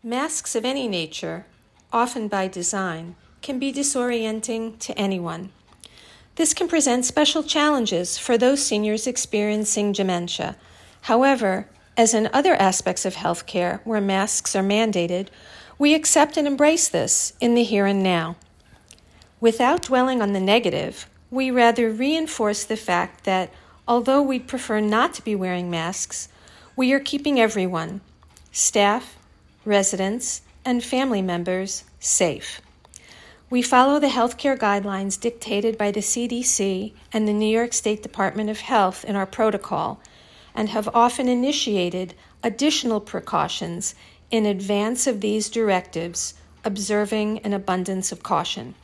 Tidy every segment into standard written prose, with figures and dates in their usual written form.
Masks of any nature, often by design, can be disorienting to anyone. This can present special challenges for those seniors experiencing dementia. However, as in other aspects of healthcare where masks are mandated, we accept and embrace this in the here and now. Without dwelling on the negative, we rather reinforce the fact that although we'd prefer not to be wearing masks, we are keeping everyone, staff, residents, and family members, safe. We follow the healthcare guidelines dictated by the CDC and the New York State Department of Health in our protocol, and have often initiated additional precautions in advance of these directives, observing an abundance of caution.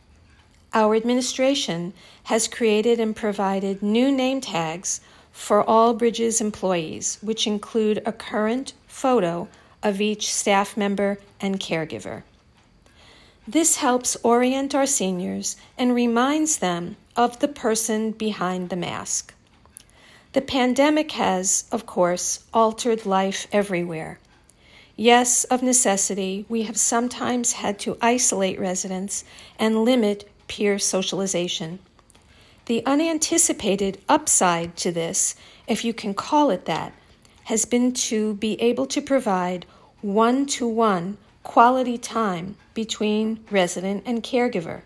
Our administration has created and provided new name tags for all Bridges employees, which include a current photo of each staff member and caregiver. This helps orient our seniors and reminds them of the person behind the mask. The pandemic has, of course, altered life everywhere. Yes, of necessity, we have sometimes had to isolate residents and limit peer socialization. The unanticipated upside to this, if you can call it that, has been to be able to provide one-to-one quality time between resident and caregiver.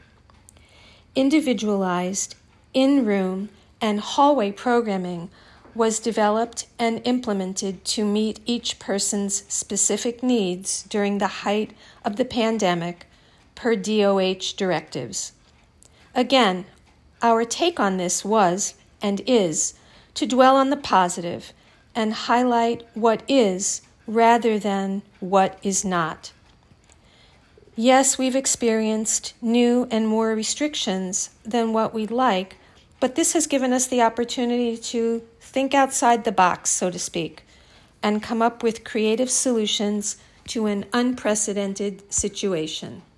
Individualized, in-room, and hallway programming was developed and implemented to meet each person's specific needs during the height of the pandemic per DOH directives. Again, our take on this was, and is, to dwell on the positive and highlight what is rather than what is not. Yes, we've experienced new and more restrictions than what we'd like, but this has given us the opportunity to think outside the box, so to speak, and come up with creative solutions to an unprecedented situation.